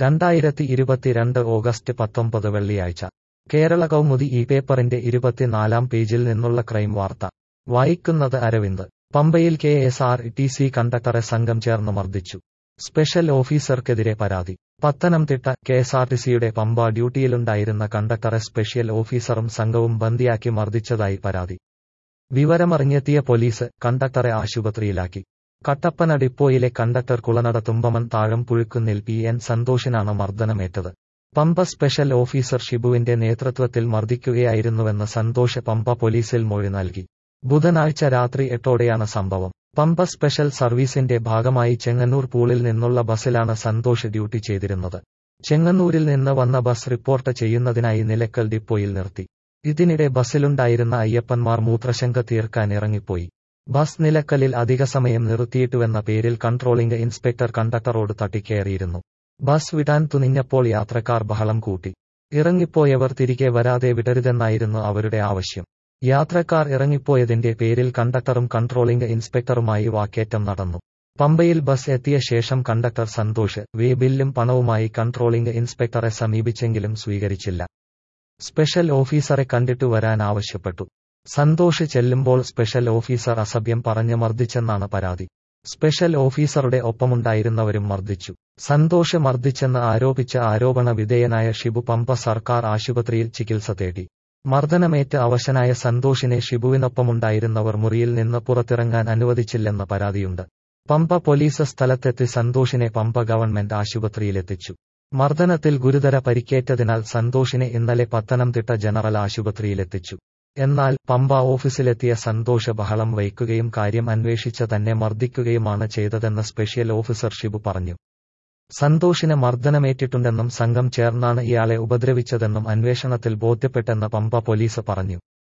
2022 August 19 വെള്ളിയാഴ്ച കേരള കൗമുദി ഈ പേപ്പറിന്റെ 24-ാം പേജിൽ നിന്നുള്ള ക്രൈം വാർത്ത. വായിക്കുന്നത് അരവിന്ദ്. പമ്പയിൽ KSRTC കണ്ടക്ടറെ സംഘം ചേർന്ന് മർദ്ദിച്ചു. സ്പെഷ്യൽ ഓഫീസർക്കെതിരെ പരാതി. പത്തനംതിട്ട KSRTCയുടെ പമ്പ ഡ്യൂട്ടിയിലുണ്ടായിരുന്ന കണ്ടക്ടറെ സ്പെഷ്യൽ ഓഫീസറും സംഘവും ബന്ദിയാക്കി മർദ്ദിച്ചതായി പരാതി. വിവരമറിഞ്ഞെത്തിയ പോലീസ് കണ്ടക്ടറെ ആശുപത്രിയിലാക്കി. കട്ടപ്പന ഡിപ്പോയിലെ കണ്ടക്ടർ കുളനട തുമ്പമൺ താഴം പുഴുക്കുന്നിൽ PN സന്തോഷിനാണ് മർദ്ദനമേറ്റത്. പമ്പ സ്പെഷ്യൽ ഓഫീസർ ഷിബുവിന്റെ നേതൃത്വത്തിൽ മർദ്ദിക്കുകയായിരുന്നുവെന്ന് സന്തോഷ് പമ്പ പോലീസിൽ മൊഴി നൽകി. ബുധനാഴ്ച രാത്രി 8ഓടെയാണ് സംഭവം. പമ്പ സ്പെഷ്യൽ സർവീസിന്റെ ഭാഗമായി ചെങ്ങന്നൂർ പൂളിൽ നിന്നുള്ള ബസിലാണ് സന്തോഷ് ഡ്യൂട്ടി ചെയ്തിരുന്നത്. ചെങ്ങന്നൂരിൽ നിന്ന് വന്ന ബസ് റിപ്പോർട്ട് ചെയ്യുന്നതിനായി നിലക്കൽ ഡിപ്പോയിൽ നിർത്തി. ഇതിനിടെ ബസിലുണ്ടായിരുന്ന അയ്യപ്പന്മാർ മൂത്രശങ്ക തീർക്കാൻ ഇറങ്ങിപ്പോയി. ബസ് നിലക്കലിൽ അധിക സമയം നിർത്തിയിട്ടുവെന്ന പേരിൽ കൺട്രോളിംഗ് ഇൻസ്പെക്ടർ കണ്ടക്ടറോട് തട്ടിക്കയറിയിരുന്നു. ബസ് വിടാൻ തുനിഞ്ഞപ്പോൾ യാത്രക്കാർ ബഹളം കൂട്ടി. ഇറങ്ങിപ്പോയവർ തിരികെ വരാതെ വിടരുതെന്നായിരുന്നു അവരുടെ ആവശ്യം. യാത്രക്കാർ ഇറങ്ങിപ്പോയതിന്റെ പേരിൽ കണ്ടക്ടറും കൺട്രോളിംഗ് ഇൻസ്പെക്ടറുമായി വാക്കേറ്റം നടന്നു. പമ്പയിൽ ബസ് എത്തിയ ശേഷം കണ്ടക്ടർ സന്തോഷ് ബില്ലും പണവുമായി കൺട്രോളിംഗ് ഇൻസ്പെക്ടറെ സമീപിച്ചെങ്കിലും സ്വീകരിച്ചില്ല. സ്പെഷ്യൽ ഓഫീസറെ കണ്ടിട്ടു വരാൻ ആവശ്യപ്പെട്ടു. സന്തോഷ് ചെല്ലുമ്പോൾ സ്പെഷ്യൽ ഓഫീസർ അസഭ്യം പറഞ്ഞ് മർദ്ദിച്ചെന്നാണ് പരാതി. സ്പെഷ്യൽ ഓഫീസറുടെ ഒപ്പമുണ്ടായിരുന്നവരും മർദ്ദിച്ചു. സന്തോഷ് മർദ്ദിച്ചെന്ന് ആരോപിച്ച ആരോപണ വിധേയനായ ഷിബു പമ്പ സർക്കാർ ആശുപത്രിയിൽ ചികിത്സ തേടി. മർദ്ദനമേറ്റ് അവശനായ സന്തോഷിനെ ഷിബുവിനൊപ്പമുണ്ടായിരുന്നവർ മുറിയിൽ നിന്ന് പുറത്തിറങ്ങാൻ അനുവദിച്ചില്ലെന്ന് പരാതിയുണ്ട്. പമ്പ പോലീസ് സ്ഥലത്തെത്തി സന്തോഷിനെ പമ്പ ഗവൺമെന്റ് ആശുപത്രിയിലെത്തിച്ചു. മർദ്ദനത്തിൽ ഗുരുതര പരിക്കേറ്റതിനാൽ സന്തോഷിനെ ഇന്നലെ പത്തനംതിട്ട ജനറൽ ആശുപത്രിയിലെത്തിച്ചു. എന്നാൽ പമ്പ ഓഫീസിലെത്തിയ സന്തോഷ് ബഹളം വയ്ക്കുകയും കാര്യം അന്വേഷിച്ച തന്നെ മർദ്ദിക്കുകയുമാണ് ചെയ്തതെന്ന് സ്പെഷ്യൽ ഓഫീസർ ഷിബു പറഞ്ഞു. സന്തോഷിന് മർദ്ദനമേറ്റിട്ടുണ്ടെന്നും സംഘം ചേർന്നാണ് ഇയാളെ ഉപദ്രവിച്ചതെന്നും അന്വേഷണത്തിൽ ബോധ്യപ്പെട്ടെന്ന് പമ്പ പോലീസ് പറഞ്ഞു.